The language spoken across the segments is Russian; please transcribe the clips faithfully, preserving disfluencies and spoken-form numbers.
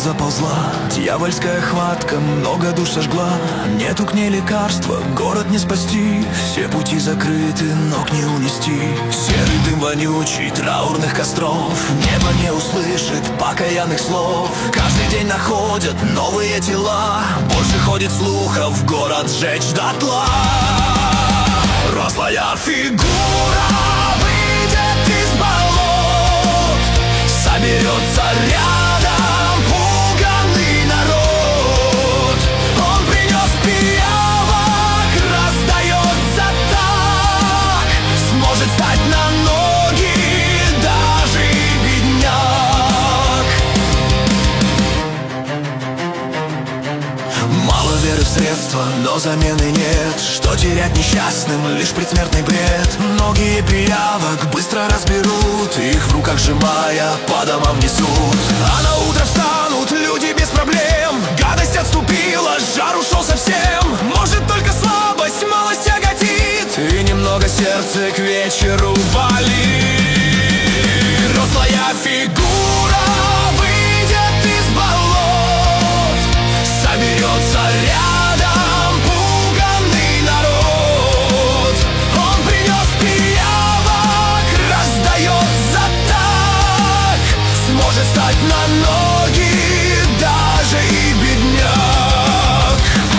заползла, дьявольская хватка много душ сожгла. Нету к ней лекарства, город не спасти, все пути закрыты, ног не унести. Серый дым вонючий траурных костров, небо не услышит покаянных слов. Каждый день находят новые тела, больше ходит слухов, город сжечь дотла. Рослая фигура выйдет из болот, соберется рядом пуганный народ. Он принес пиявок, раздается так, сможет стать на ноги даже и бедняк. Мало веры в средства, но замены нет. Что терять несчастным, лишь предсмертный бред. Многие пиявок быстро разберут, их в руках сжимая по домам несут. А на утро встанут люди без проблем, гадость отступила, жар ушел совсем. Может только слабость, малость тяготит, и немного сердце к вечеру болит. Рослая фигура выйдет из болот, соберется рядом пуганный народ. Он принес пиявок, раздается так, сможет стать на ноги даже и бедняк.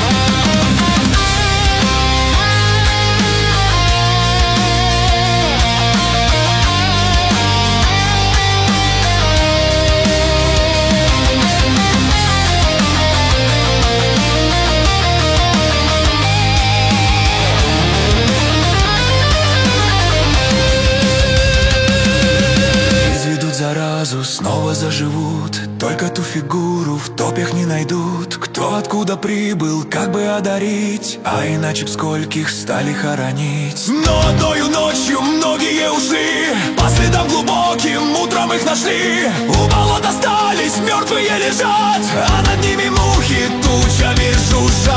Заразу снова заживут, только ту фигуру в топях не найдут. Кто откуда прибыл, как бы одарить, а иначе б скольких стали хоронить. Но одною ночью многие ушли, по следам глубоким утром их нашли. У болот остались, мертвые лежат, а над ними мухи тучами жужжат.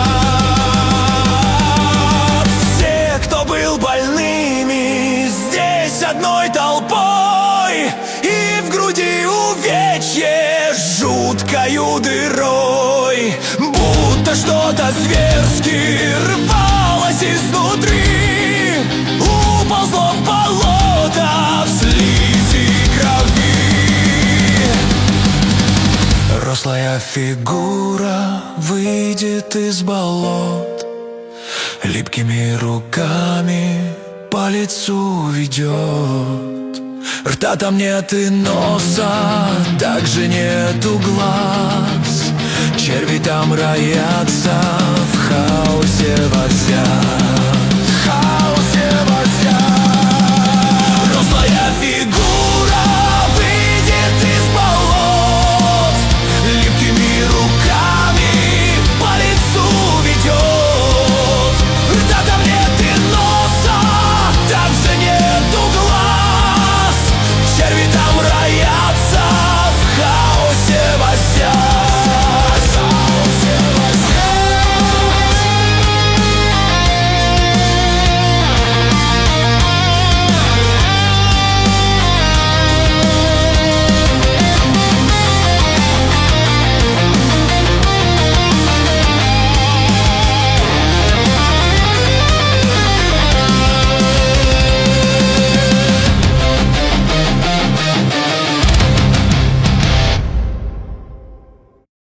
Все, кто был больными, здесь одной толпой, и в груди увечье жуткою дырой, будто что-то зверски рвалось изнутри, уползло в болото, в слизи крови. Рослая фигура выйдет из болот, липкими руками по лицу ведет. Рта там нет и носа, также нету глаз. Черви там роятся в хаосе возя.